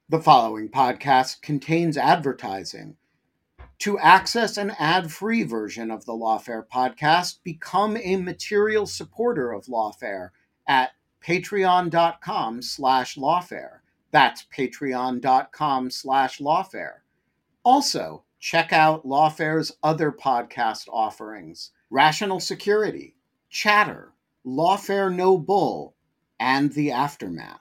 The following podcast contains advertising. To access an ad-free version of the Lawfare podcast, become a material supporter of Lawfare at patreon.com/lawfare. That's patreon.com/lawfare. Also, check out Lawfare's other podcast offerings: Rational Security, Chatter, Lawfare No Bull, and The Aftermath.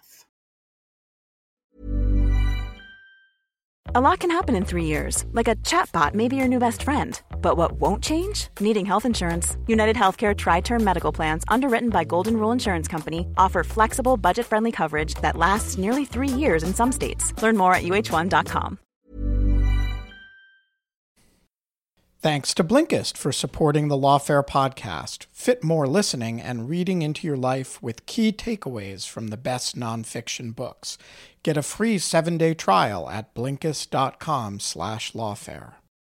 A lot can happen in 3 years, like a chatbot may be your new best friend. But what won't change? Needing health insurance. United Healthcare Tri-Term Medical Plans, underwritten by Golden Rule Insurance Company, offer flexible, budget-friendly coverage that lasts nearly 3 years in some states. Learn more at uh1.com. Thanks to Blinkist for supporting the Lawfare podcast. Fit more listening and reading into your life with key takeaways from the best nonfiction books. Get a free 7-day trial at Blinkist.com/lawfare.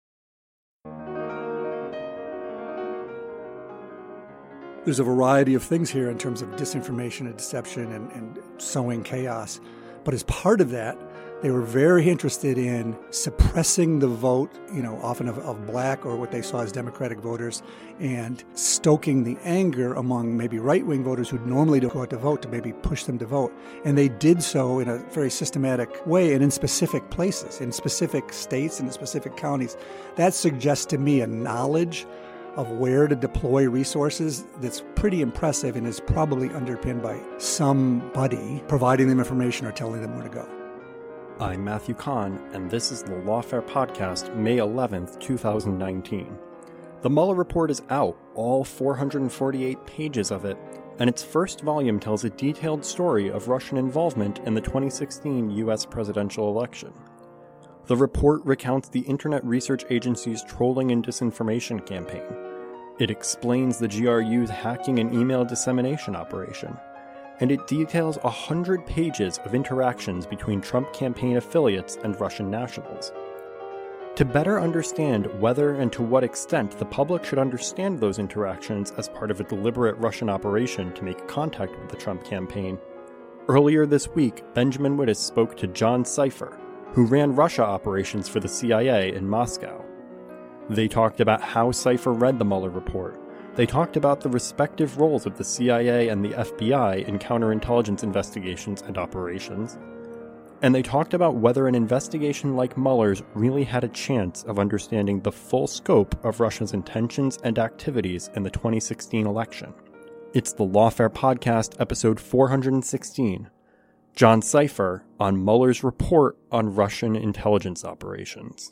There's a variety of things here in terms of disinformation and deception and sowing chaos. But as part of that, they were very interested in suppressing the vote, often of black or what they saw as Democratic voters, and stoking the anger among maybe right-wing voters who normally don't go out to vote to maybe push them to vote. And they did so in a very systematic way and in specific places, in specific states and in specific counties. That suggests to me a knowledge of where to deploy resources that's pretty impressive and is probably underpinned by somebody providing them information or telling them where to go. I'm Matthew Kahn, and this is the Lawfare Podcast, May 11th, 2019. The Mueller report is out, all 448 pages of it, and its first volume tells a detailed story of Russian involvement in the 2016 U.S. presidential election. The report recounts the Internet Research Agency's trolling and disinformation campaign. It explains the GRU's hacking and email dissemination operation. And it details 100 pages of interactions between Trump campaign affiliates and Russian nationals. To better understand whether and to what extent the public should understand those interactions as part of a deliberate Russian operation to make contact with the Trump campaign, earlier this week, Benjamin Wittes spoke to John Cipher, who ran Russia operations for the CIA in Moscow. They talked about how Cipher read the Mueller report. They talked about the respective roles of the CIA and the FBI in counterintelligence investigations and operations. And they talked about whether an investigation like Mueller's really had a chance of understanding the full scope of Russia's intentions and activities in the 2016 election. It's the Lawfare Podcast, episode 416. John Cipher on Mueller's report on Russian intelligence operations.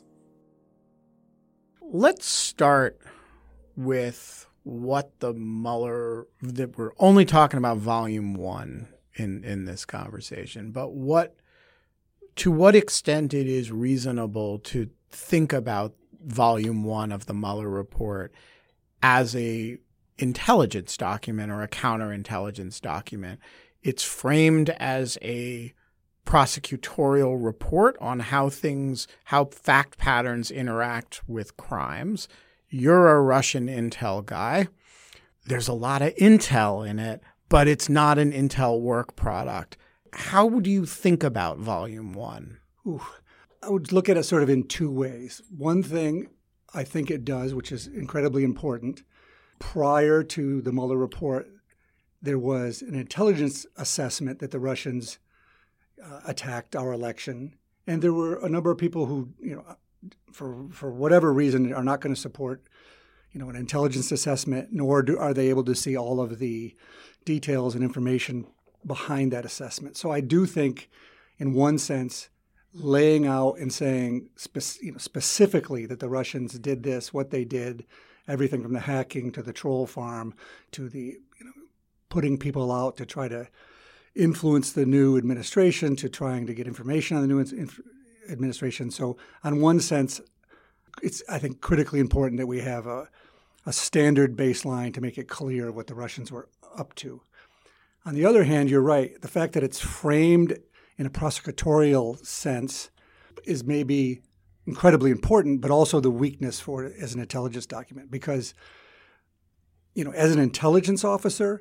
Let's start with what the Mueller, that we're only talking about volume 1 in this conversation, but to what extent it is reasonable to think about volume 1 of the Mueller report as a intelligence document or a counterintelligence document. It's framed as a prosecutorial report on how fact patterns interact with crimes. You're a Russian intel guy. There's a lot of intel in it, but it's not an intel work product. How would you think about volume 1? I would look at it sort of in two ways. One thing I think it does, which is incredibly important, prior to the Mueller report, there was an intelligence assessment that the Russians attacked our election. And there were a number of people who, for whatever reason, are not going to support, an intelligence assessment, nor are they able to see all of the details and information behind that assessment. So I do think, in one sense, laying out and saying specifically that the Russians did this, what they did, everything from the hacking to the troll farm to the putting people out to try to influence the new administration, to trying to get information on the new administration. So on one sense, it's, I think, critically important that we have a standard baseline to make it clear what the Russians were up to. On the other hand, you're right. The fact that it's framed in a prosecutorial sense is maybe incredibly important, but also the weakness for it as an intelligence document. Because, as an intelligence officer,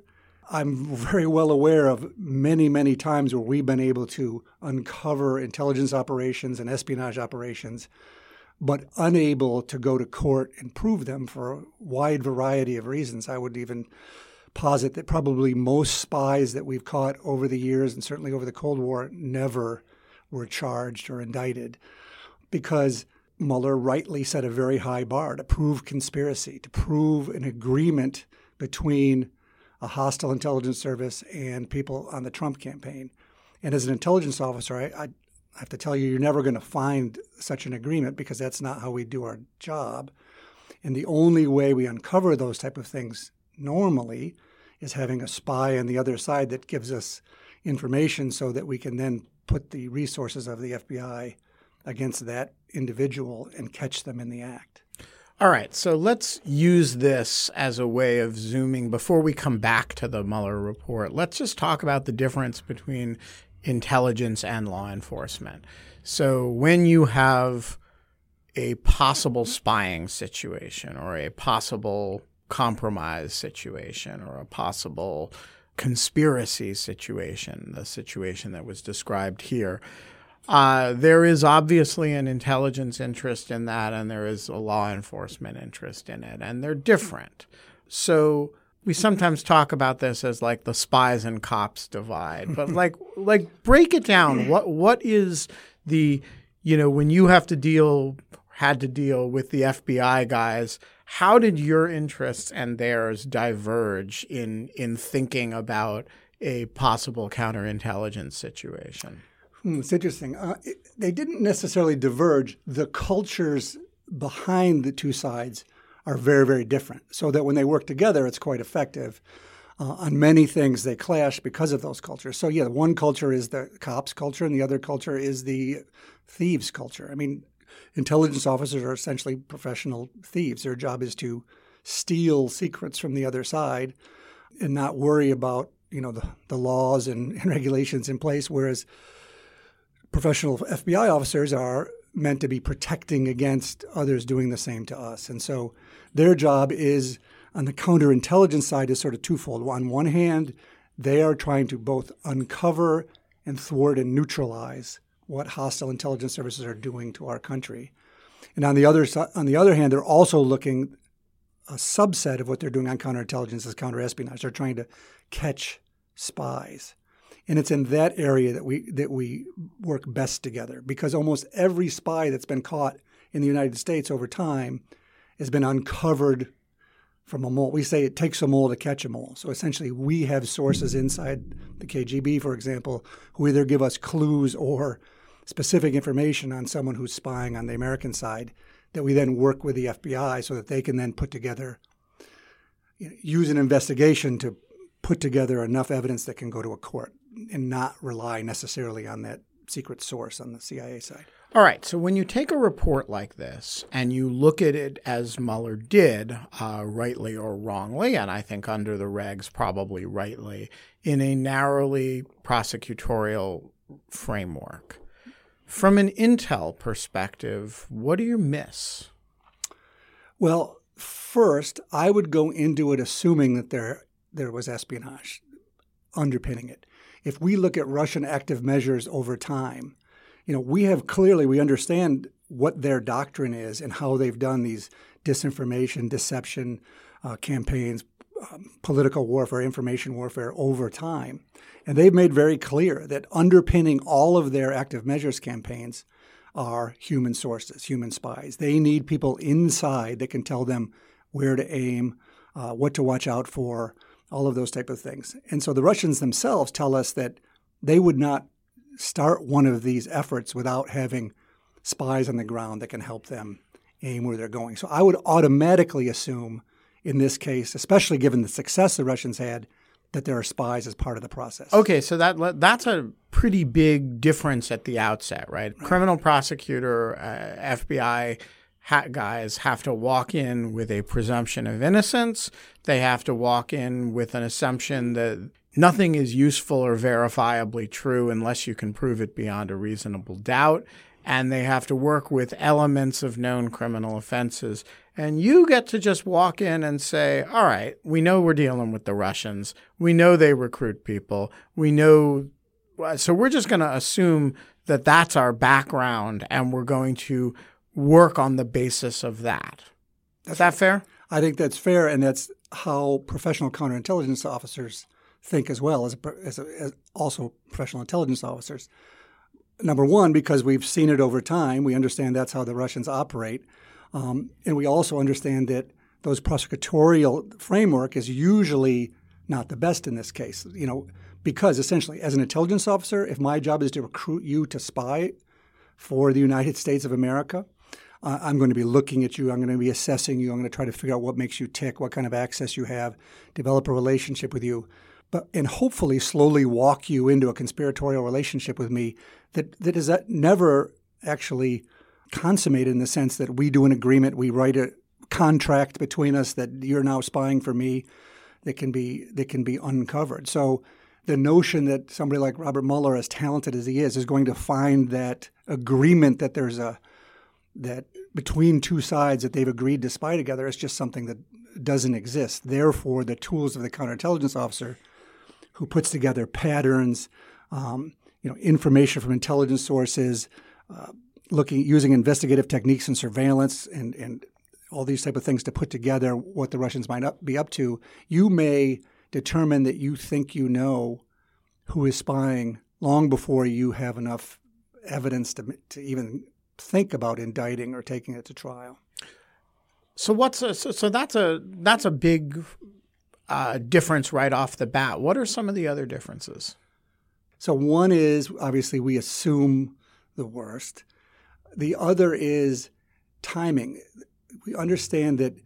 I'm very well aware of many, many times where we've been able to uncover intelligence operations and espionage operations, but unable to go to court and prove them for a wide variety of reasons. I would even posit that probably most spies that we've caught over the years, and certainly over the Cold War, never were charged or indicted, because Mueller rightly set a very high bar to prove conspiracy, to prove an agreement between a hostile intelligence service and people on the Trump campaign. And as an intelligence officer, I have to tell you, you're never going to find such an agreement, because that's not how we do our job. And the only way we uncover those type of things normally is having a spy on the other side that gives us information so that we can then put the resources of the FBI against that individual and catch them in the act. All right, so let's use this as a way of zooming. Before we come back to the Mueller report, let's just talk about the difference between intelligence and law enforcement. So when you have a possible spying situation or a possible compromise situation or a possible conspiracy situation, the situation that was described here, there is obviously an intelligence interest in that, and there is a law enforcement interest in it, and they're different. So we sometimes talk about this as like the spies and cops divide, but like break it down. What is the, when you had to deal with the FBI guys, how did your interests and theirs diverge in thinking about a possible counterintelligence situation? It's interesting. They didn't necessarily diverge. The cultures behind the two sides are very, very different, so that when they work together, it's quite effective. On many things, they clash because of those cultures. So, yeah, one culture is the cops culture, and the other culture is the thieves culture. I mean, intelligence officers are essentially professional thieves. Their job is to steal secrets from the other side and not worry about, the laws and regulations in place, whereas professional FBI officers are meant to be protecting against others doing the same to us. And so their job is, on the counterintelligence side, is sort of twofold. On one hand, they are trying to both uncover and thwart and neutralize what hostile intelligence services are doing to our country. And on the other hand, they're also looking, a subset of what they're doing on counterintelligence is counterespionage. They're trying to catch spies. And it's in that area that we work best together, because almost every spy that's been caught in the United States over time has been uncovered from a mole. We say it takes a mole to catch a mole. So essentially we have sources inside the KGB, for example, who either give us clues or specific information on someone who's spying on the American side that we then work with the FBI so that they can then put together, use an investigation to put together enough evidence that can go to a court and not rely necessarily on that secret source on the CIA side. All right. So when you take a report like this and you look at it as Mueller did, rightly or wrongly, and I think under the regs probably rightly, in a narrowly prosecutorial framework, from an intel perspective, what do you miss? Well, first, I would go into it assuming that there was espionage underpinning it. If we look at Russian active measures over time, we understand what their doctrine is and how they've done these disinformation, deception campaigns, political warfare, information warfare over time. And they've made very clear that underpinning all of their active measures campaigns are human sources, human spies. They need people inside that can tell them where to aim, what to watch out for, all of those type of things. And so the Russians themselves tell us that they would not start one of these efforts without having spies on the ground that can help them aim where they're going. So I would automatically assume in this case, especially given the success the Russians had, that there are spies as part of the process. Okay, so that's a pretty big difference at the outset, right? Criminal prosecutor, FBI guys have to walk in with a presumption of innocence. They have to walk in with an assumption that nothing is useful or verifiably true unless you can prove it beyond a reasonable doubt. And they have to work with elements of known criminal offenses. And you get to just walk in and say, all right, we know we're dealing with the Russians. We know they recruit people. We know. So we're just going to assume that that's our background, and we're going to work on the basis of that. Is that fair? I think that's fair, and that's how professional counterintelligence officers think as well, as also professional intelligence officers. Number one, because we've seen it over time, we understand that's how the Russians operate. And we also understand that those prosecutorial framework is usually not the best in this case, because essentially as an intelligence officer, if my job is to recruit you to spy for the United States of America, I'm going to be looking at you. I'm going to be assessing you. I'm going to try to figure out what makes you tick, what kind of access you have, develop a relationship with you, and hopefully slowly walk you into a conspiratorial relationship with me that is never actually consummated in the sense that we do an agreement, we write a contract between us that you're now spying for me that can be uncovered. So the notion that somebody like Robert Mueller, as talented as he is going to find that agreement that that between two sides that they've agreed to spy together is just something that doesn't exist. Therefore, the tools of the counterintelligence officer who puts together patterns, information from intelligence sources, using investigative techniques and surveillance and all these type of things to put together what the Russians might be up to, you may determine that you think you know who is spying long before you have enough evidence to even think about indicting or taking it to trial. So that's a big difference right off the bat. What are some of the other differences? So one is obviously we assume the worst. The other is timing. We understand that,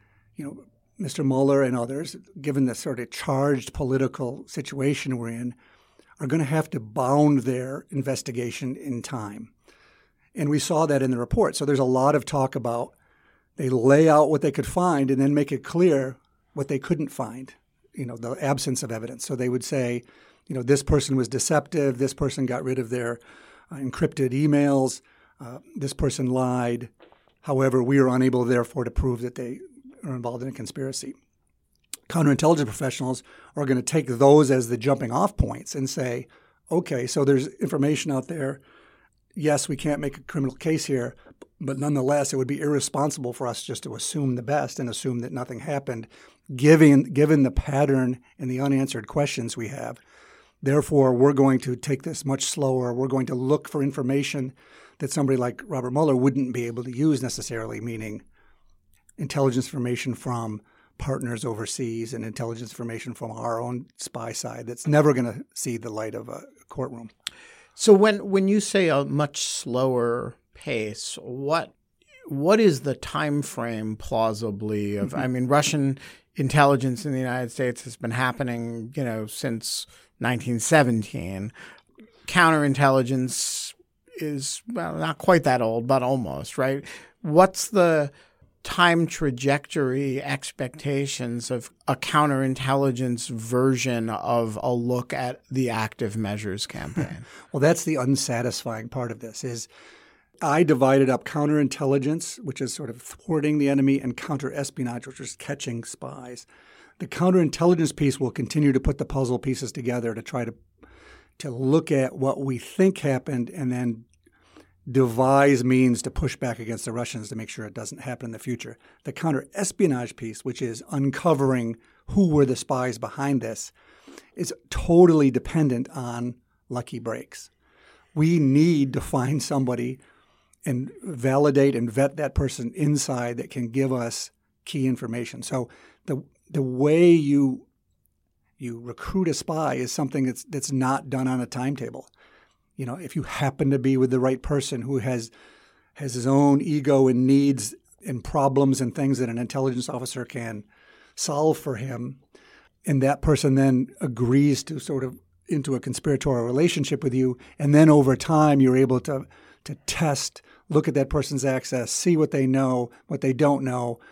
Mr. Mueller and others, given the sort of charged political situation we're in, are going to have to bound their investigation in time. And we saw that in the report. So there's a lot of talk about they lay out what they could find and then make it clear what they couldn't find, the absence of evidence. So they would say, this person was deceptive, this person got rid of their encrypted emails, this person lied. However, we are unable, therefore, to prove that they are involved in a conspiracy. Counterintelligence professionals are going to take those as the jumping off points and say, okay, so there's information out there. Yes, we can't make a criminal case here, but nonetheless, it would be irresponsible for us just to assume the best and assume that nothing happened, given the pattern and the unanswered questions we have. Therefore, we're going to take this much slower. We're going to look for information that somebody like Robert Mueller wouldn't be able to use necessarily, meaning intelligence information from partners overseas and intelligence information from our own spy side that's never going to see the light of a courtroom. So when you say a much slower pace, what is the time frame plausibly of? I mean, Russian intelligence in the United States has been happening, since 1917. Counterintelligence is not quite that old, but almost, right? What's the time trajectory expectations of a counterintelligence version of a look at the active measures campaign? Well, that's the unsatisfying part of this is I divided up counterintelligence, which is sort of thwarting the enemy, and counterespionage, which is catching spies. The counterintelligence piece will continue to put the puzzle pieces together to try to look at what we think happened and then devise means to push back against the Russians to make sure it doesn't happen in the future. The counterespionage piece, which is uncovering who were the spies behind this, is totally dependent on lucky breaks. We need to find somebody and validate and vet that person inside that can give us key information. So the way you recruit a spy is something that's not done on a timetable. If you happen to be with the right person who has his own ego and needs and problems and things that an intelligence officer can solve for him, and that person then agrees to sort of into a conspiratorial relationship with you, and then over time you're able to test, look at that person's access, see what they know, what they don't know,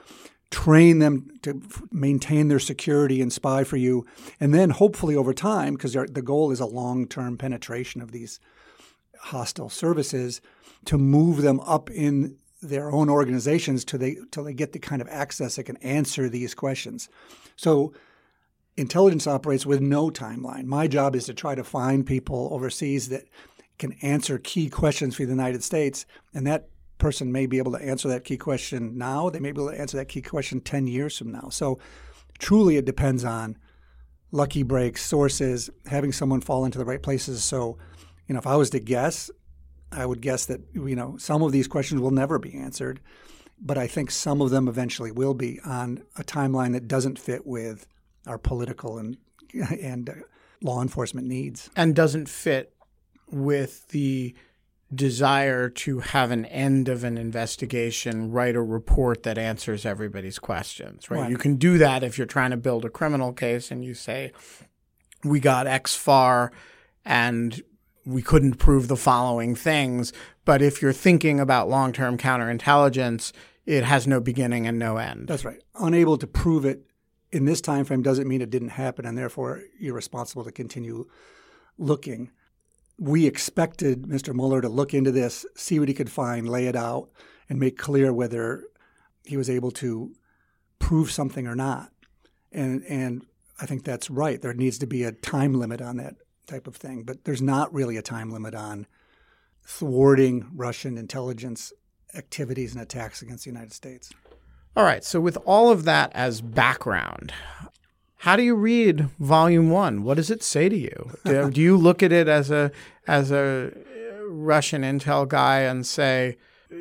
train them to maintain their security and spy for you, and then hopefully over time, because the goal is a long-term penetration of these hostile services, to move them up in their own organizations till they get the kind of access that can answer these questions. So intelligence operates with no timeline. My job is to try to find people overseas that can answer key questions for the United States, and that person may be able to answer that key question now. They may be able to answer that key question 10 years from now. So truly it depends on lucky breaks, sources, having someone fall into the right places. So, if I was to guess, I would guess that, some of these questions will never be answered, but I think some of them eventually will be on a timeline that doesn't fit with our political and law enforcement needs. And doesn't fit with the desire to have an end of an investigation, write a report that answers everybody's questions, right? You can do that if you're trying to build a criminal case and you say, we got X far and we couldn't prove the following things. But if you're thinking about long-term counterintelligence, it has no beginning and no end. That's right. Unable to prove it in this time frame doesn't mean it didn't happen, and therefore you're responsible to continue looking. We expected Mr. Mueller to look into this, see what he could find, lay it out, and make clear whether he was able to prove something or not. And I think that's right. There needs to be a time limit on that type of thing. But there's not really a time limit on thwarting Russian intelligence activities and attacks against the United States. All right. So with all of that as background, how do you read Volume 1? What does it say to you? Do you look at it as a Russian intel guy and say,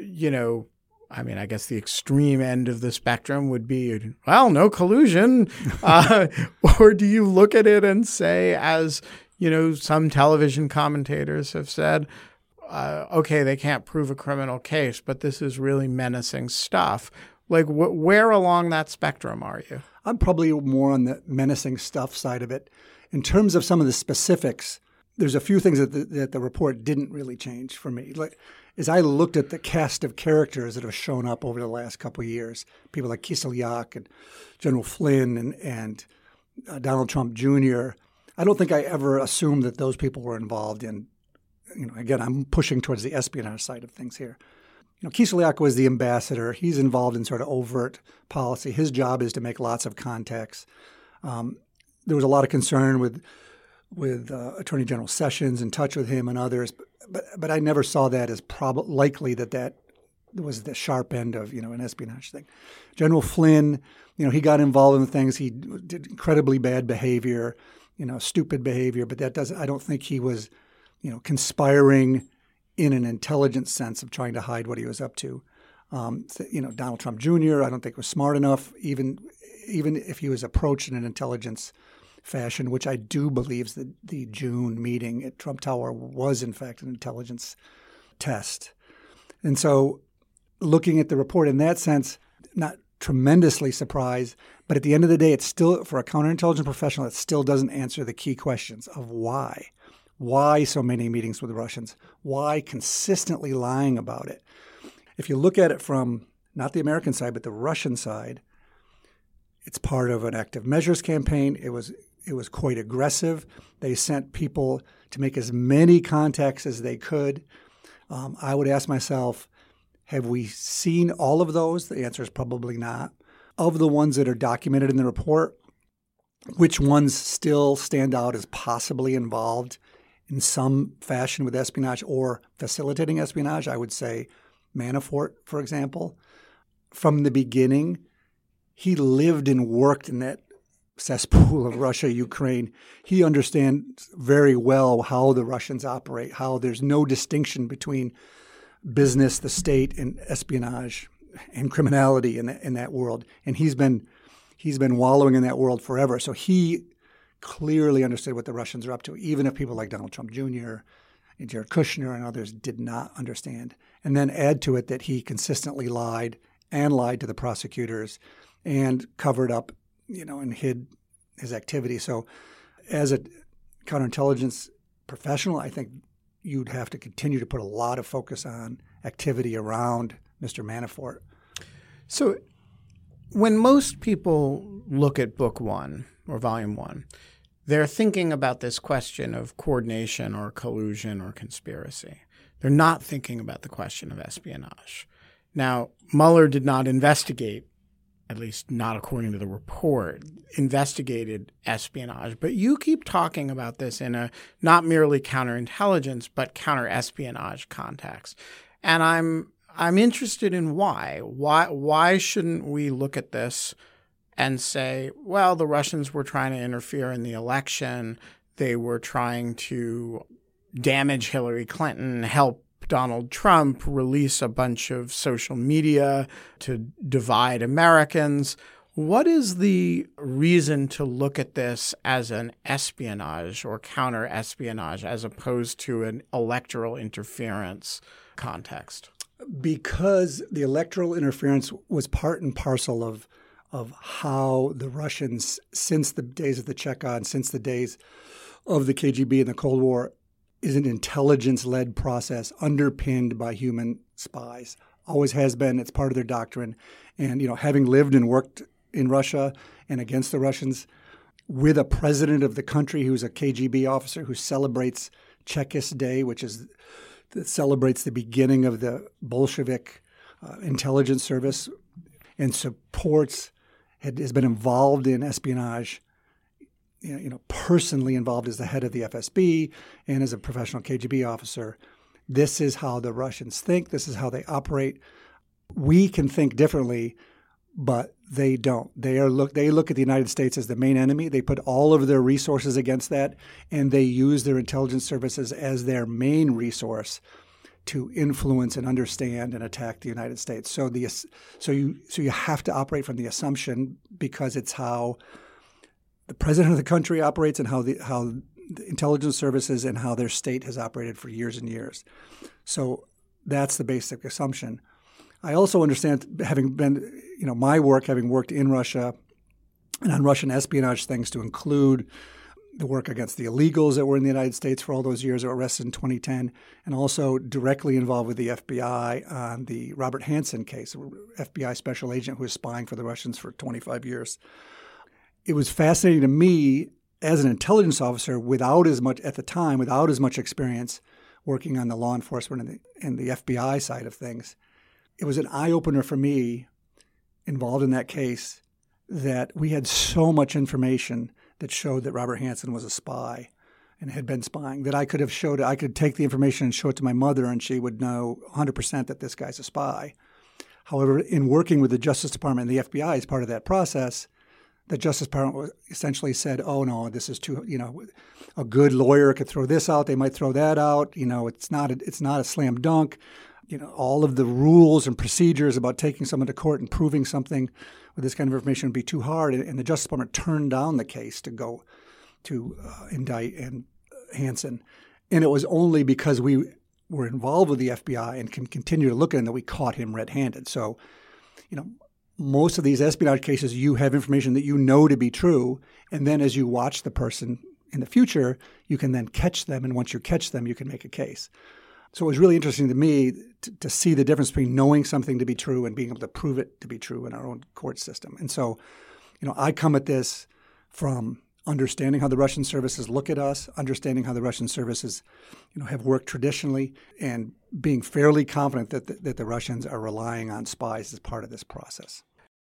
I guess the extreme end of the spectrum would be, well, no collusion. Or do you look at it and say, as, some television commentators have said, okay, they can't prove a criminal case, but this is really menacing stuff. Like, where along that spectrum are you? I'm probably more on the menacing stuff side of it. In terms of some of the specifics, there's a few things that the report didn't really change for me. Like, as I looked at the cast of characters that have shown up over the last couple of years, people like Kislyak and General Flynn and Donald Trump Jr., I don't think I ever assumed that those people were involved in, again, I'm pushing towards the espionage side of things here. Kislyak was the ambassador. He's involved in sort of overt policy. His job is to make lots of contacts. There was a lot of concern with Attorney General Sessions, in touch with him and others, but I never saw that as likely that was the sharp end of an espionage thing. General Flynn, he got involved in things. He did incredibly bad behavior, stupid behavior, but I don't think he was conspiring in an intelligence sense of trying to hide what he was up to. Donald Trump Jr., I don't think was smart enough, even if he was approached in an intelligence fashion, which I do believe that the June meeting at Trump Tower was, in fact, an intelligence test. And so looking at the report in that sense, not tremendously surprised, but at the end of the day, it's still, for a counterintelligence professional, it still doesn't answer the key questions of why. Why so many meetings with the Russians? Why consistently lying about it? If you look at it from not the American side, but the Russian side, it's part of an active measures campaign. It was quite aggressive. They sent people to make as many contacts as they could. I would ask myself, have we seen all of those? The answer is probably not. Of the ones that are documented in the report, which ones still stand out as possibly involved in some fashion with espionage or facilitating espionage? I would say Manafort, for example. From the beginning, he lived and worked in that cesspool of Russia, Ukraine. He understands very well how the Russians operate, how there's no distinction between business, the state, and espionage and criminality in that world. And he's been wallowing in that world forever. So he clearly understood what the Russians are up to, even if people like Donald Trump Jr. and Jared Kushner and others did not understand. And then add to it that he consistently lied to the prosecutors and covered up, and hid his activity. So as a counterintelligence professional, I think you'd have to continue to put a lot of focus on activity around Mr. Manafort. So When most people look at book one or volume one, they're thinking about this question of coordination or collusion or conspiracy. They're not thinking about the question of espionage. Now, Mueller did not investigate, at least not according to the report, investigated espionage. But you keep talking about this in a not merely counterintelligence, but counterespionage context. And I'm interested in why. Why shouldn't we look at this and say, well, the Russians were trying to interfere in the election. They were trying to damage Hillary Clinton, help Donald Trump release a bunch of social media to divide Americans. What is the reason to look at this as an espionage or counter-espionage as opposed to an electoral interference context? Because the electoral interference was part and parcel of how the Russians, since the days of the Chekhovs, since the days of the KGB and the Cold War, is an intelligence-led process underpinned by human spies. Always has been. It's part of their doctrine. And, having lived and worked in Russia and against the Russians with a president of the country who's a KGB officer who celebrates Chekist Day, that celebrates the beginning of the Bolshevik intelligence service and has been involved in espionage, personally involved as the head of the FSB and as a professional KGB officer. This is how the Russians think. This is how they operate. We can think differently, but they don't. They look at the United States as the main enemy. They put all of their resources against that, and they use their intelligence services as their main resource to influence and understand and attack the United States. So you have to operate from the assumption, because it's how the president of the country operates and how the intelligence services and how their state has operated for years and years. So that's the basic assumption. I also understand, having been, my work, having worked in Russia and on Russian espionage things, to include the work against the illegals that were in the United States for all those years that were arrested in 2010, and also directly involved with the FBI on the Robert Hanssen case, a FBI special agent who was spying for the Russians for 25 years. It was fascinating to me as an intelligence officer, without as much experience working on the law enforcement and the FBI side of things. It was an eye-opener for me, involved in that case, that we had so much information that showed that Robert Hanssen was a spy and had been spying, that I could take the information and show it to my mother, and she would know 100% that this guy's a spy. However, in working with the Justice Department and the FBI as part of that process, the Justice Department essentially said, oh, no, this is too, a good lawyer could throw this out. They might throw that out. It's not a slam dunk. All of the rules and procedures about taking someone to court and proving something with this kind of information would be too hard. And the Justice Department turned down the case to go to indict Hanssen. And it was only because we were involved with the FBI and can continue to look at him that we caught him red-handed. So, most of these espionage cases, you have information that you know to be true, and then as you watch the person in the future, you can then catch them, and once you catch them, you can make a case. So it was really interesting to me to see the difference between knowing something to be true and being able to prove it to be true in our own court system. And so, I come at this from understanding how the Russian services look at us, understanding how the Russian services, have worked traditionally, and being fairly confident that the Russians are relying on spies as part of this process.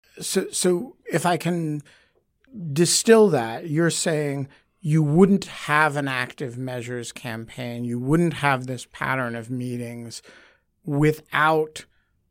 So if I can distill that, you're saying you wouldn't have an active measures campaign, you wouldn't have this pattern of meetings without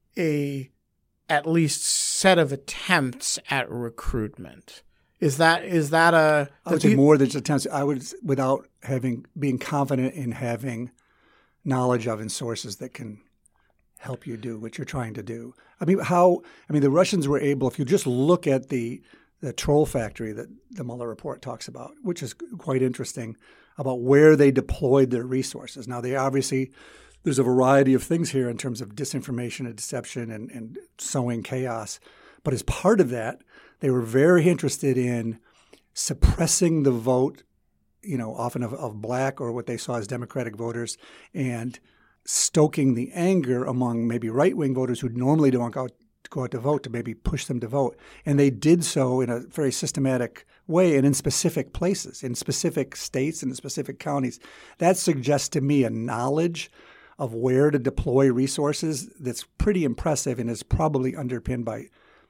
at least set of attempts at recruitment. Is that a? I would say more than just attempts. I would, without being confident in having knowledge of and sources that can help you do what you're trying to do. The Russians were able, if you just look at the troll factory that the Mueller report talks about, which is quite interesting, about where they deployed their resources. Now, there's a variety of things here in terms of disinformation and deception and sowing chaos. But as part of that, they were very interested in suppressing the vote, often of black or what they saw as Democratic voters, and stoking the anger among maybe right-wing voters who normally don't go out to vote, to maybe push them to vote. And they did so in a very systematic way and in specific places, in specific states and in specific counties. That suggests to me a knowledge of where to deploy resources that's pretty impressive and is probably underpinned by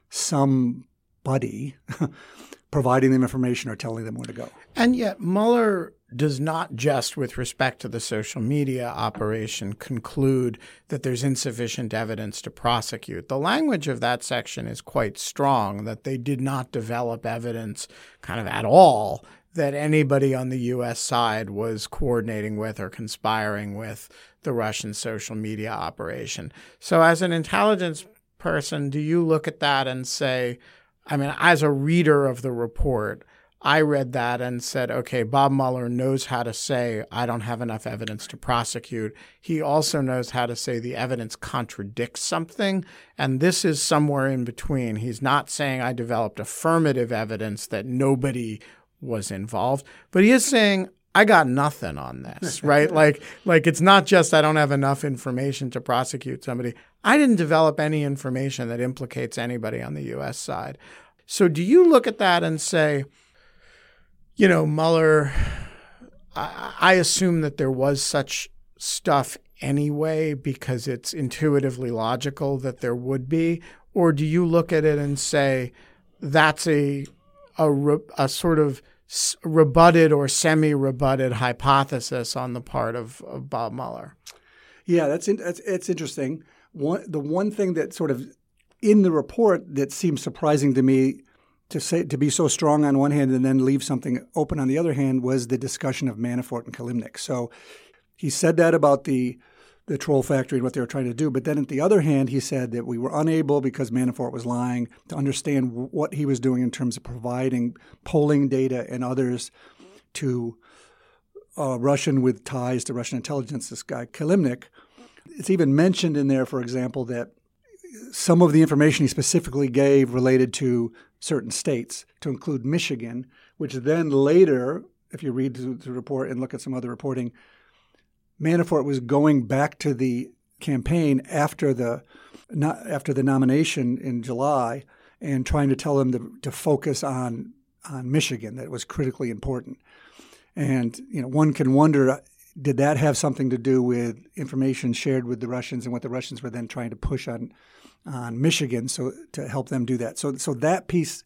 somebody providing them information or telling them where to go. And yet Mueller does not just with respect to the social media operation conclude that there's insufficient evidence to prosecute. The language of that section is quite strong, that they did not develop evidence kind of at all that anybody on the U.S. side was coordinating with or conspiring with the Russian social media operation. So as an intelligence person, do you look at that and say, I mean, as a reader of the report, I read that and said, okay, Bob Mueller knows how to say, I don't have enough evidence to prosecute. He also knows how to say the evidence contradicts something. And this is somewhere in between. He's not saying I developed affirmative evidence that nobody was involved, but he is saying, I got nothing on this, right? like it's not just I don't have enough information to prosecute somebody. I didn't develop any information that implicates anybody on the U.S. side. So do you look at that and say, you know, Mueller, I assume that there was such stuff anyway because it's intuitively logical that there would be? Or do you look at it and say that's a sort of rebutted or semi-rebutted hypothesis on the part of Bob Mueller? Yeah, it's interesting. The one thing that sort of in the report that seems surprising to me to be so strong on one hand and then leave something open on the other hand was the discussion of Manafort and Kilimnik. So he said that about the troll factory and what they were trying to do. But then at the other hand, he said that we were unable, because Manafort was lying, to understand what he was doing in terms of providing polling data and others to Russian with ties to Russian intelligence, this guy Kilimnik. It's even mentioned in there, for example, that some of the information he specifically gave related to certain states, to include Michigan, which then later, if you read the report and look at some other reporting, Manafort was going back to the campaign after the nomination in July and trying to tell them to focus on Michigan, that was critically important. And one can wonder, did that have something to do with information shared with the Russians and what the Russians were then trying to push on Michigan so to help them do that? So that piece,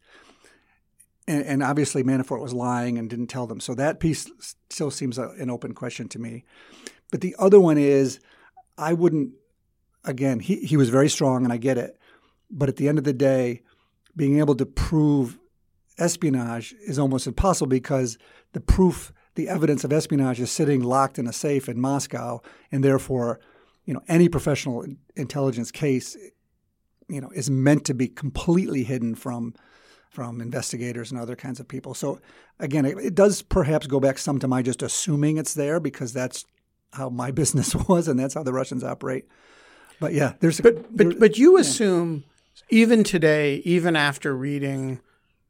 and obviously Manafort was lying and didn't tell them. So that piece still seems an open question to me. But the other one is, I wouldn't, again, he was very strong and I get it. But at the end of the day, being able to prove espionage is almost impossible because the evidence of espionage is sitting locked in a safe in Moscow, and therefore, any professional intelligence case, is meant to be completely hidden from investigators and other kinds of people. So again, it does perhaps go back some to my just assuming it's there because that's how my business was and that's how the Russians operate. But yeah, but you assume even today, even after reading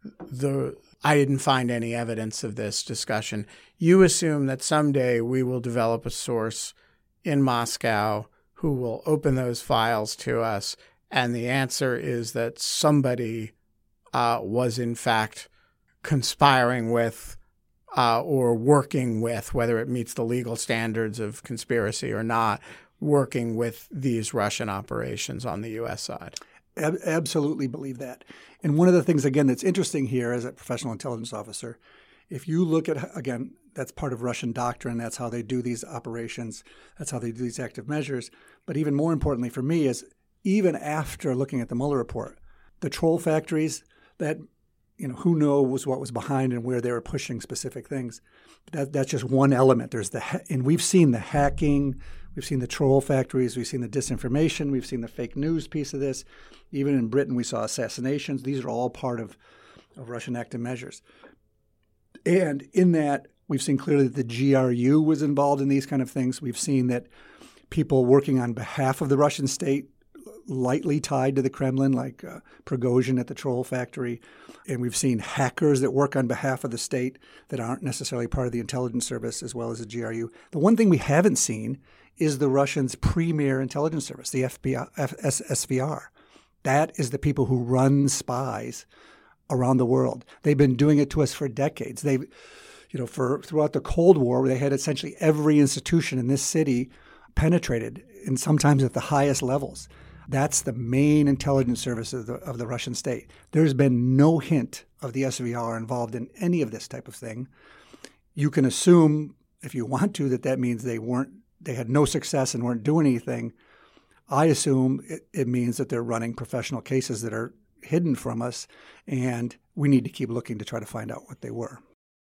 I didn't find any evidence of this discussion, you assume that someday we will develop a source in Moscow who will open those files to us, and the answer is that somebody was in fact conspiring with or working with, whether it meets the legal standards of conspiracy or not, working with these Russian operations on the U.S. side. Absolutely believe that. And one of the things, again, that's interesting here as a professional intelligence officer, if you look at, again, that's part of Russian doctrine. That's how they do these operations. That's how they do these active measures. But even more importantly for me is even after looking at the Mueller report, the troll factories that, who knows what was behind and where they were pushing specific things. That's just one element. And we've seen the hacking. We've seen the troll factories. We've seen the disinformation. We've seen the fake news piece of this. Even in Britain, we saw assassinations. These are all part of Russian active measures. And in that, we've seen clearly that the GRU was involved in these kind of things. We've seen that people working on behalf of the Russian state, lightly tied to the Kremlin, like Prigozhin at the troll factory. And we've seen hackers that work on behalf of the state that aren't necessarily part of the intelligence service as well as the GRU. The one thing we haven't seen is the Russians' premier intelligence service, the SVR. That is the people who run spies around the world. They've been doing it to us for decades. Throughout the Cold War, they had essentially every institution in this city penetrated, and sometimes at the highest levels. That's the main intelligence service of the Russian state. There's been no hint of the SVR involved in any of this type of thing. You can assume, if you want to, that means they had no success and weren't doing anything. I assume it means that they're running professional cases that are hidden from us, and we need to keep looking to try to find out what they were.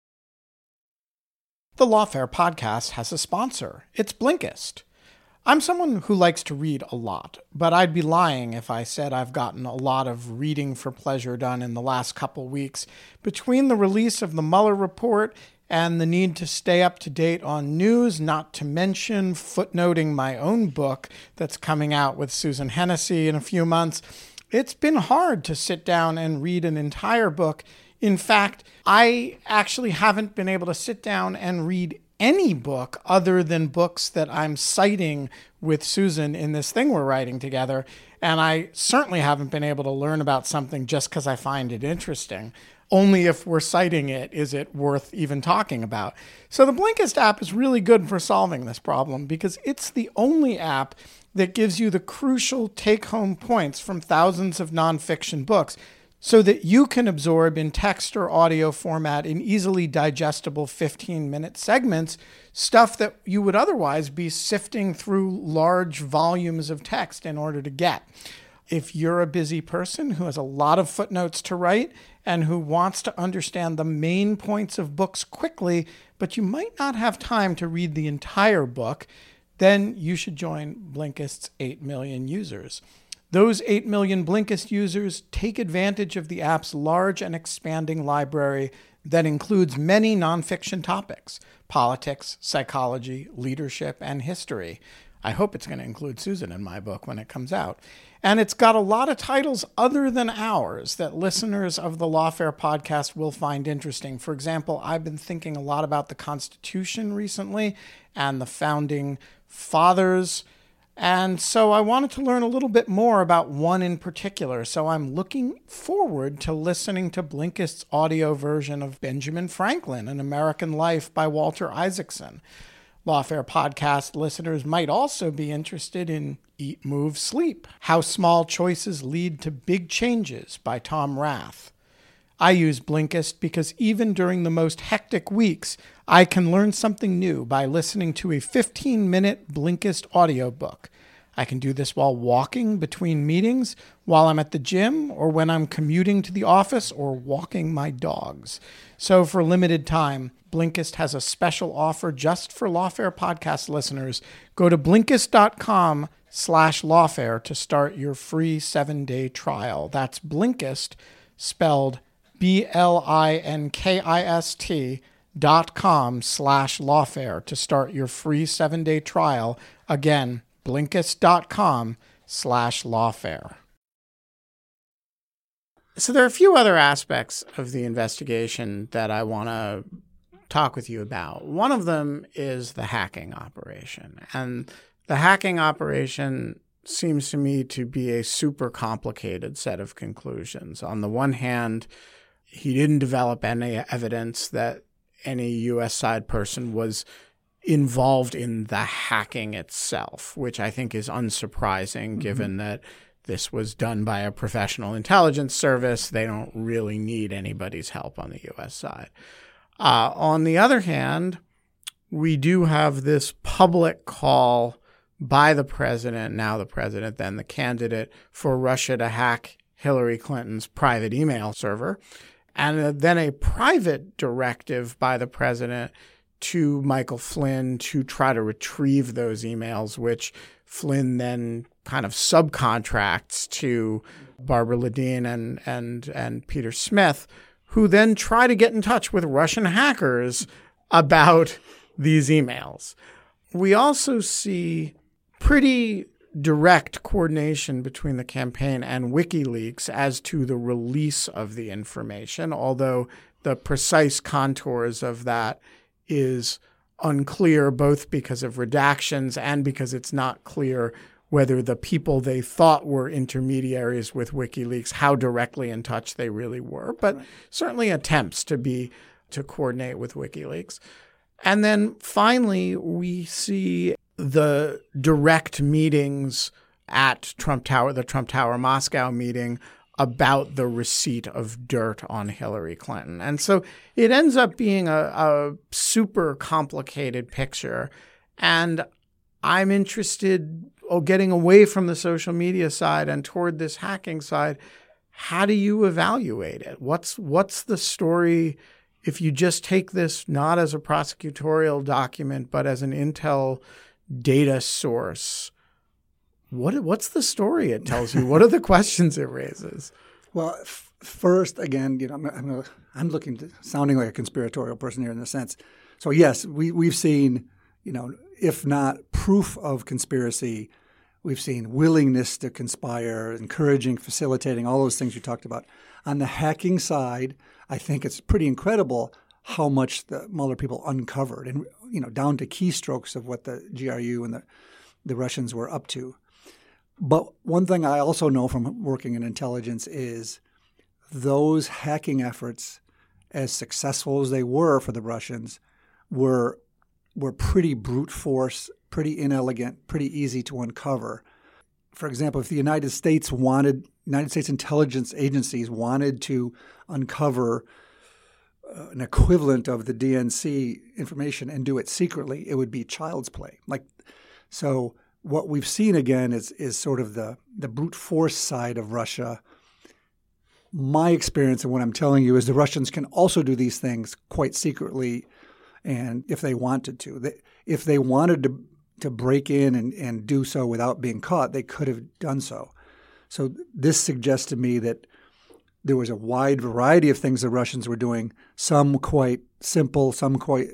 The Lawfare podcast has a sponsor. It's Blinkist. I'm someone who likes to read a lot, but I'd be lying if I said I've gotten a lot of reading for pleasure done in the last couple weeks. Between the release of the Mueller report and the need to stay up to date on news, not to mention footnoting my own book that's coming out with Susan Hennessy in a few months, it's been hard to sit down and read an entire book. In fact, I actually haven't been able to sit down and read any book other than books that I'm citing with Susan in this thing we're writing together. And I certainly haven't been able to learn about something just because I find it interesting. Only if we're citing it is it worth even talking about. So the Blinkist app is really good for solving this problem because it's the only app that gives you the crucial take-home points from thousands of nonfiction books so that you can absorb in text or audio format in easily digestible 15-minute segments stuff that you would otherwise be sifting through large volumes of text in order to get. If you're a busy person who has a lot of footnotes to write and who wants to understand the main points of books quickly, but you might not have time to read the entire book, then you should join Blinkist's 8 million users. Those 8 million Blinkist users take advantage of the app's large and expanding library that includes many nonfiction topics: politics, psychology, leadership, and history. I hope it's going to include Susan in my book when it comes out. And it's got a lot of titles other than ours that listeners of the Lawfare podcast will find interesting. For example, I've been thinking a lot about the Constitution recently and the Founding Fathers. And so I wanted to learn a little bit more about one in particular. So I'm looking forward to listening to Blinkist's audio version of Benjamin Franklin, An American Life by Walter Isaacson. Lawfare podcast listeners might also be interested in Eat, Move, Sleep, How Small Choices Lead to Big Changes by Tom Rath. I use Blinkist because even during the most hectic weeks, I can learn something new by listening to a 15-minute Blinkist audiobook. I can do this while walking between meetings, while I'm at the gym, or when I'm commuting to the office or walking my dogs. So for a limited time, Blinkist has a special offer just for Lawfare podcast listeners. Go to Blinkist.com/Lawfare to start your free 7-day trial. That's Blinkist, spelled Blinkist.com/Lawfare to start your free 7-day trial. Again, Blinkist.com/Lawfare. So there are a few other aspects of the investigation that I want to talk with you about. One of them is the hacking operation. And the hacking operation seems to me to be a super complicated set of conclusions. On the one hand, he didn't develop any evidence that any U.S. side person was involved in the hacking itself, which I think is unsurprising given that this was done by a professional intelligence service. They don't really need anybody's help on the U.S. side. On the other hand, we do have this public call by the president, now the president, then the candidate, for Russia to hack Hillary Clinton's private email server, and then a private directive by the president to Michael Flynn to try to retrieve those emails, which Flynn then kind of subcontracts to Barbara Ladine and Peter Smith, who then try to get in touch with Russian hackers about these emails. We also see pretty direct coordination between the campaign and WikiLeaks as to the release of the information, although the precise contours of that is unclear, both because of redactions and because it's not clear whether the people they thought were intermediaries with WikiLeaks, how directly in touch they really were, but certainly attempts to coordinate with WikiLeaks. And then finally, we see the direct meetings at Trump Tower, the Trump Tower Moscow meeting, about the receipt of dirt on Hillary Clinton. And so it ends up being a super complicated picture. And I'm interested, getting away from the social media side and toward this hacking side. How do you evaluate it? What's the story if you just take this not as a prosecutorial document, but as an intel data source? What's the story it tells you? What are the questions it raises? Well, first, again, I'm sounding like a conspiratorial person here in a sense. So yes, we've seen, if not proof of conspiracy, we've seen willingness to conspire, encouraging, facilitating, all those things you talked about. On the hacking side, I think it's pretty incredible how much the Mueller people uncovered, and down to keystrokes of what the GRU and the Russians were up to. But one thing I also know from working in intelligence is those hacking efforts, as successful as they were for the Russians, were pretty brute force, pretty inelegant, pretty easy to uncover. For example, if the United States intelligence agencies wanted to uncover an equivalent of the DNC information and do it secretly, it would be child's play. So what we've seen again is sort of the brute force side of Russia. My experience and what I'm telling you is the Russians can also do these things quite secretly, and if they wanted to. If they wanted to break in and do so without being caught, they could have done so. So this suggests to me that there was a wide variety of things the Russians were doing, some quite simple, some quite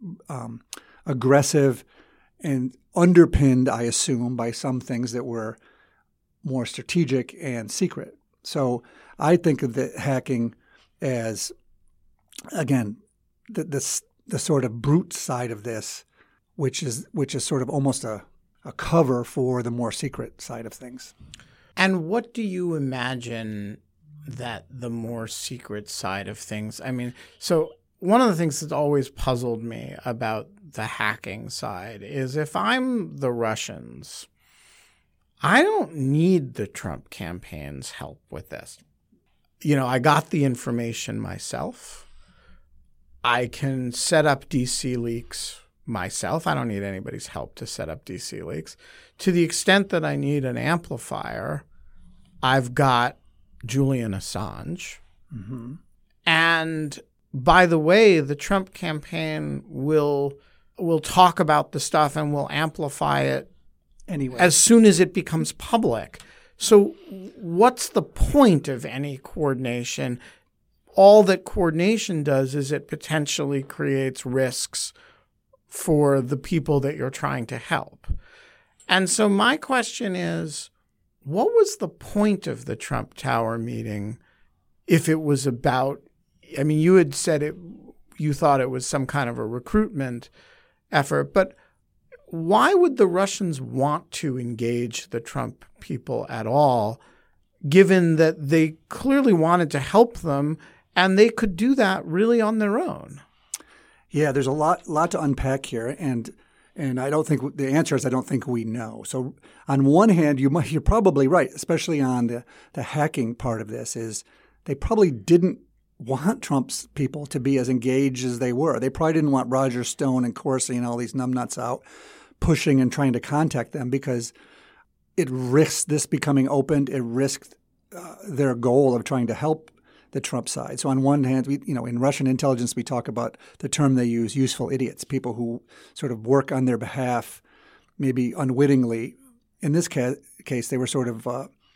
aggressive, and underpinned, I assume, by some things that were more strategic and secret. So I think of the hacking as, again, the sort of brute side of this, which is sort of almost a cover for the more secret side of things. And what do you imagine that the more secret side of things? I mean, so one of the things that's always puzzled me about the hacking side is if I'm the Russians, I don't need the Trump campaign's help with this. I got the information myself. I can set up DC Leaks myself. I don't need anybody's help to set up DC Leaks. To the extent that I need an amplifier, I've got Julian Assange. Mm-hmm. And by the way, the Trump campaign will talk about the stuff and will amplify it anyway as soon as it becomes public. So what's the point of any coordination? All that coordination does is it potentially creates risks for the people that you're trying to help. And so my question is, what was the point of the Trump Tower meeting if it was about, I mean, you had said you thought it was some kind of a recruitment effort, but why would the Russians want to engage the Trump people at all, given that they clearly wanted to help them and they could do that really on their own? Yeah, there's a lot to unpack here, and I don't think the answer is I don't think we know. So on one hand, you're probably right, especially on the hacking part of this, is they probably didn't want Trump's people to be as engaged as they were. They probably didn't want Roger Stone and Corsi and all these numbnuts out pushing and trying to contact them because it risked this becoming opened. It risked their goal of trying to help the Trump side. So on one hand, in Russian intelligence, we talk about the term they use, useful idiots, people who sort of work on their behalf, maybe unwittingly. In this case, they were sort of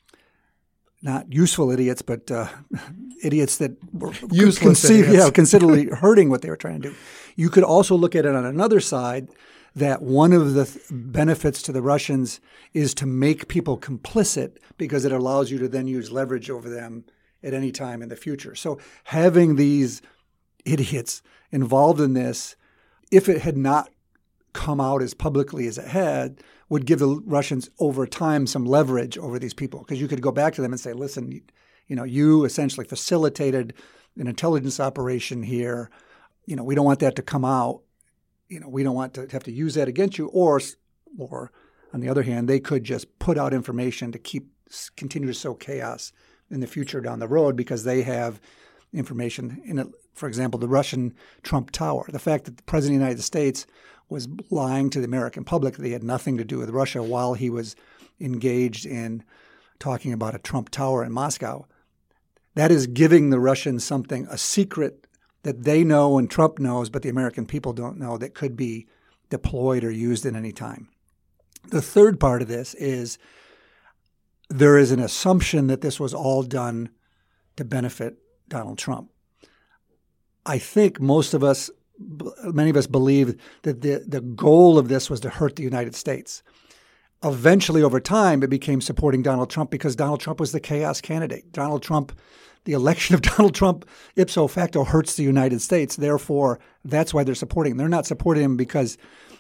not useful idiots, but idiots that were considerably hurting what they were trying to do. You could also look at it on another side, that one of the benefits to the Russians is to make people complicit because it allows you to then use leverage over them at any time in the future. So having these idiots involved in this, if it had not come out as publicly as it had would give the Russians over time some leverage over these people, because you could go back to them and say, listen, you essentially facilitated an intelligence operation here. We don't want that to come out. We don't want to have to use that against you. Or on the other hand, they could just put out information to continue to sow chaos in the future down the road, because they have information in it. For example, the Russian Trump Tower, the fact that the President of the United States was lying to the American public that he had nothing to do with Russia while he was engaged in talking about a Trump Tower in Moscow. That is giving the Russians something, a secret that they know and Trump knows, but the American people don't know, that could be deployed or used at any time. The third part of this is there is an assumption that this was all done to benefit Donald Trump. I think many of us believe that the goal of this was to hurt the United States. Eventually, over time, it became supporting Donald Trump because Donald Trump was the chaos candidate. The election of Donald Trump, ipso facto, hurts the United States. Therefore, that's why they're supporting him. They're not supporting him because,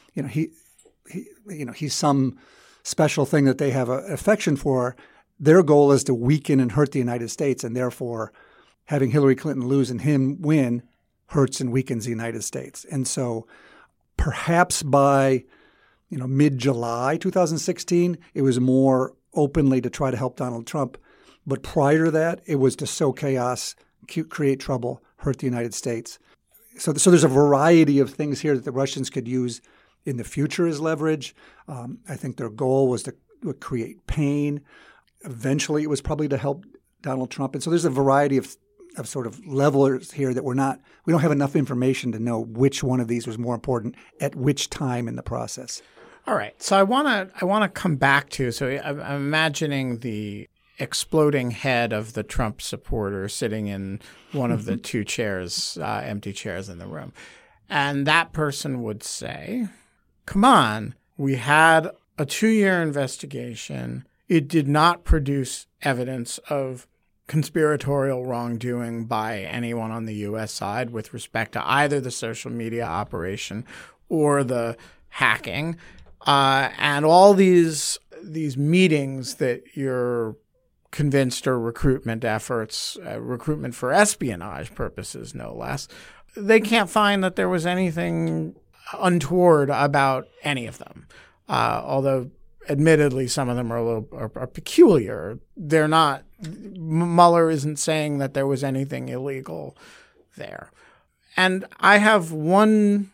he's some special thing that they have an affection for. Their goal is to weaken and hurt the United States, and therefore, having Hillary Clinton lose and him win hurts and weakens the United States. And so, perhaps by mid-July 2016, it was more openly to try to help Donald Trump. But prior to that, it was to sow chaos, create trouble, hurt the United States. So there's a variety of things here that the Russians could use in the future as leverage. I think their goal was to create pain. Eventually, it was probably to help Donald Trump. And so there's a variety of sort of levelers here that we don't have enough information to know which one of these was more important at which time in the process. All right. So I want to come back to, so I'm imagining the exploding head of the Trump supporter sitting in one of the two chairs, empty chairs in the room. And that person would say, come on, we had a 2-year investigation. It did not produce evidence of conspiratorial wrongdoing by anyone on the U.S. side with respect to either the social media operation or the hacking. And all these meetings that you're convinced are recruitment efforts, recruitment for espionage purposes, no less, they can't find that there was anything untoward about any of them. Although, admittedly, some of them are peculiar. They're not. Mueller isn't saying that there was anything illegal there. And I have one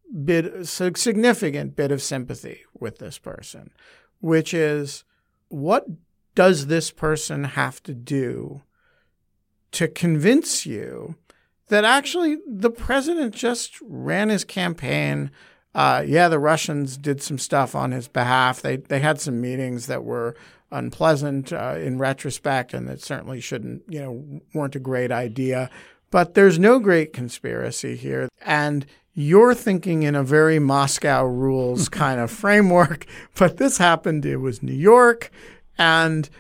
significant bit of sympathy with this person, which is, what does this person have to do to convince you that actually the president just ran his campaign? The Russians did some stuff on his behalf. They had some meetings that were unpleasant in retrospect, and that certainly weren't a great idea. But there's no great conspiracy here. And you're thinking in a very Moscow rules kind of framework, but this happened. It was New York. And,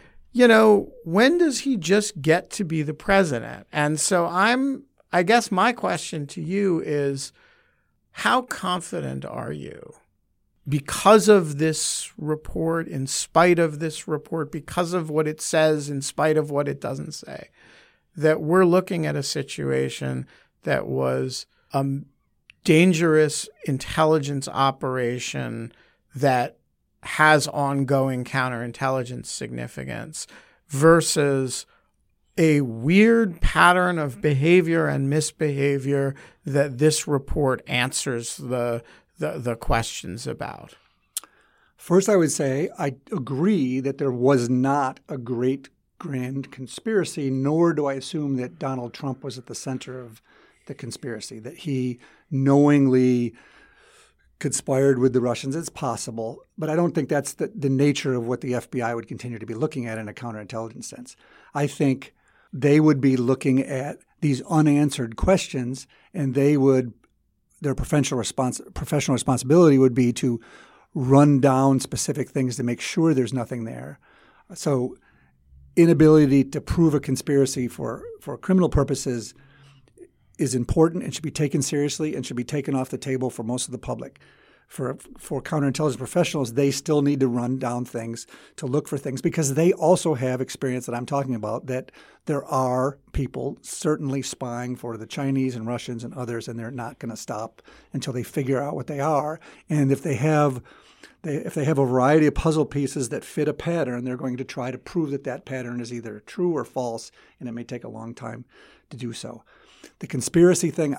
when does he just get to be the president? And so I guess my question to you is, how confident are you, because of this report, in spite of this report, because of what it says, in spite of what it doesn't say, that we're looking at a situation that was a dangerous intelligence operation that has ongoing counterintelligence significance versus a weird pattern of behavior and misbehavior that this report answers the questions about? First, I would say I agree that there was not a great grand conspiracy, nor do I assume that Donald Trump was at the center of the conspiracy, that he knowingly conspired with the Russians. It's possible, but I don't think that's the nature of what the FBI would continue to be looking at in a counterintelligence sense. I think they would be looking at these unanswered questions, and their professional responsibility would be to run down specific things to make sure there's nothing there. So inability to prove a conspiracy for criminal purposes is important and should be taken seriously and should be taken off the table for most of the public. for counterintelligence professionals, they still need to run down things to look for things because they also have experience that I'm talking about, that there are people certainly spying for the Chinese and Russians and others, and they're not going to stop until they figure out what they are. And if they have a variety of puzzle pieces that fit a pattern, they're going to try to prove that that pattern is either true or false, and it may take a long time to do so. The conspiracy thing,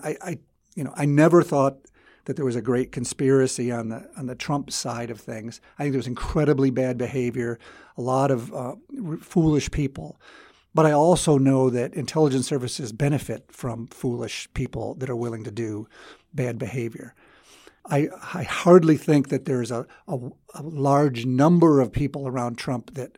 I never thought that there was a great conspiracy on the Trump side of things. I think there was incredibly bad behavior, a lot of foolish people. But I also know that intelligence services benefit from foolish people that are willing to do bad behavior. I hardly think that there's a large number of people around Trump that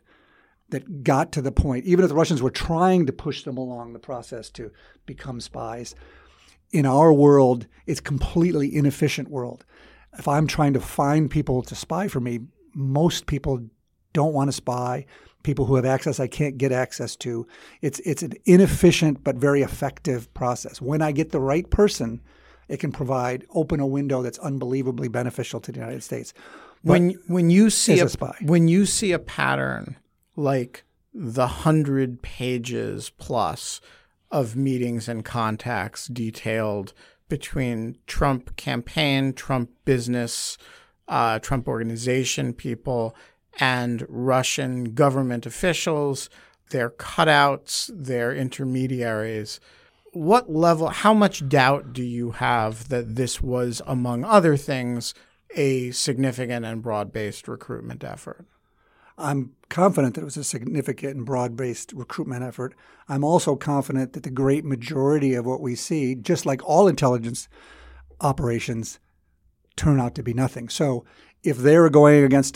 got to the point, even if the Russians were trying to push them along the process to become spies. In our world, it's a completely inefficient world. If I'm trying to find people to spy for me, most people don't want to spy. People who have access I can't get access to. It's an inefficient but very effective process. When I get the right person, it can open a window that's unbelievably beneficial to the United States. When you see a spy, when you see a pattern like the 100 pages plus of meetings and contacts detailed between Trump campaign, Trump business, Trump organization people, and Russian government officials, their cutouts, their intermediaries, what level, how much doubt do you have that this was, among other things, a significant and broad-based recruitment effort? I'm confident that it was a significant and broad-based recruitment effort. I'm also confident that the great majority of what we see, just like all intelligence operations, turn out to be nothing. So if they're going against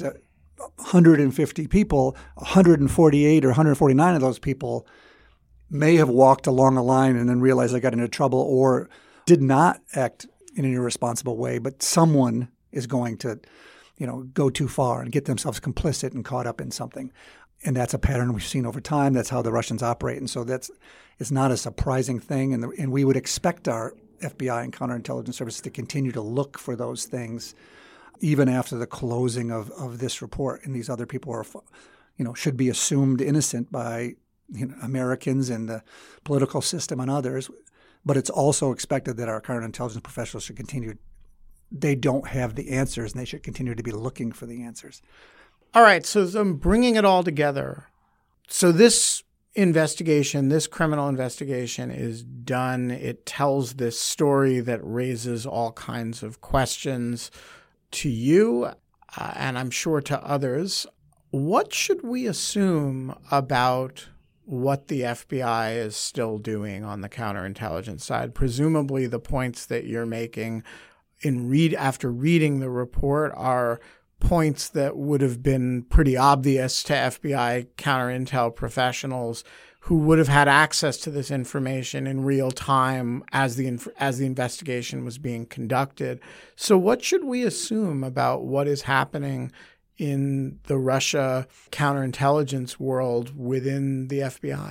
150 people, 148 or 149 of those people may have walked along a line and then realized they got into trouble or did not act in an irresponsible way, but someone is going to go too far and get themselves complicit and caught up in something. And that's a pattern we've seen over time. That's how the Russians operate. And so it's not a surprising thing. And we would expect our FBI and counterintelligence services to continue to look for those things even after the closing of this report. And these other people should be assumed innocent by Americans and the political system and others. But it's also expected that our counterintelligence professionals should continue. They don't have the answers, and they should continue to be looking for the answers. All right, so I'm bringing it all together. So this investigation, this criminal investigation is done. It tells this story that raises all kinds of questions to you, and I'm sure to others. What should we assume about what the FBI is still doing on the counterintelligence side? Presumably the points that you're making after reading the report are points that would have been pretty obvious to FBI counterintel professionals who would have had access to this information in real time as the investigation was being conducted. So what should we assume about what is happening in the Russia counterintelligence world within the FBI?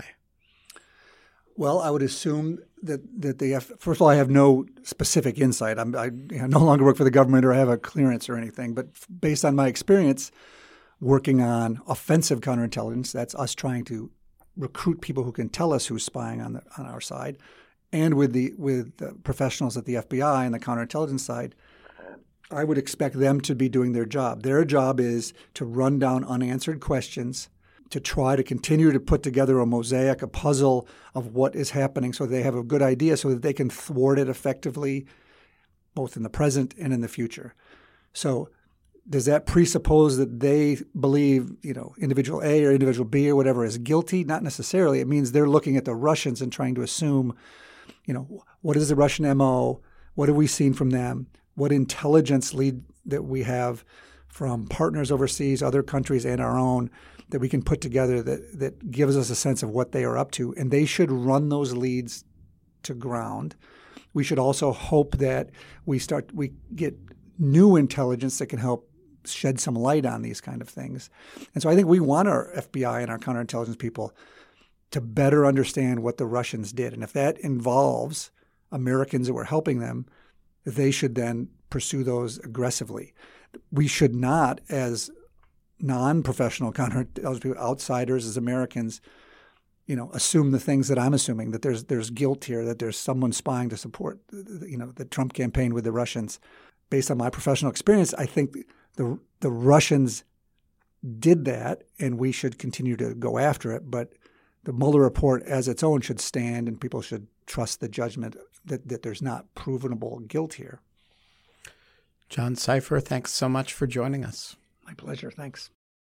Well, I would assume that first of all, I have no specific insight. I no longer work for the government or have a clearance or anything. But based on my experience working on offensive counterintelligence, that's us trying to recruit people who can tell us who's spying on our side, and with the professionals at the FBI and the counterintelligence side, I would expect them to be doing their job. Their job is to run down unanswered questions, to try to continue to put together a mosaic, a puzzle of what is happening so they have a good idea so that they can thwart it effectively both in the present and in the future. So does that presuppose that they believe, individual A or individual B or whatever is guilty? Not necessarily. It means they're looking at the Russians and trying to assume, what is the Russian MO? What have we seen from them? What intelligence lead that we have from partners overseas, other countries, and our own that we can put together that gives us a sense of what they are up to. And they should run those leads to ground. We should also hope that we get new intelligence that can help shed some light on these kind of things. And so I think we want our FBI and our counterintelligence people to better understand what the Russians did. And if that involves Americans that were helping them, they should then pursue those aggressively. We should not, as non-professional counterintelligence people, outsiders, as Americans, assume the things that I'm assuming, that there's guilt here, that there's someone spying to support, the Trump campaign with the Russians. Based on my professional experience, I think the Russians did that, and we should continue to go after it. But the Mueller report as its own should stand, and people should trust the judgment that there's not provenable guilt here. John Sipher, thanks so much for joining us. My pleasure. Thanks.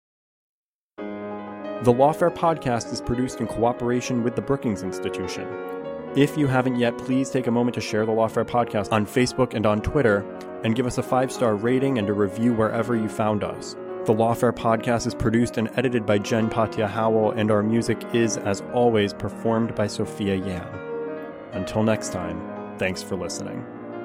The Lawfare podcast is produced in cooperation with the Brookings Institution. If you haven't yet, please take a moment to share the Lawfare podcast on Facebook and on Twitter, and give us a 5-star rating and a review wherever you found us. The Lawfare podcast is produced and edited by Jen Patja Howell, and our music is, as always, performed by Sophia Yan. Until next time, thanks for listening.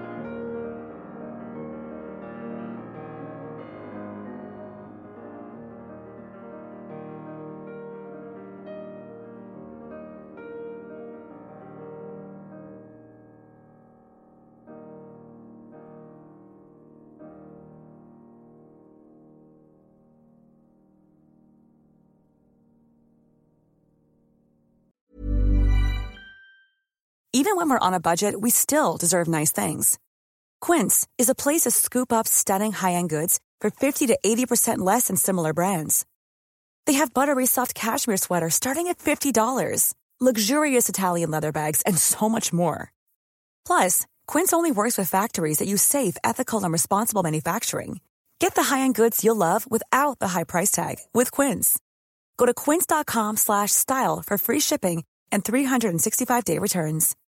Even when we're on a budget, we still deserve nice things. Quince is a place to scoop up stunning high-end goods for 50 to 80% less than similar brands. They have buttery soft cashmere sweaters starting at $50, luxurious Italian leather bags, and so much more. Plus, Quince only works with factories that use safe, ethical, and responsible manufacturing. Get the high-end goods you'll love without the high price tag with Quince. Go to quince.com/style for free shipping and 365-day returns.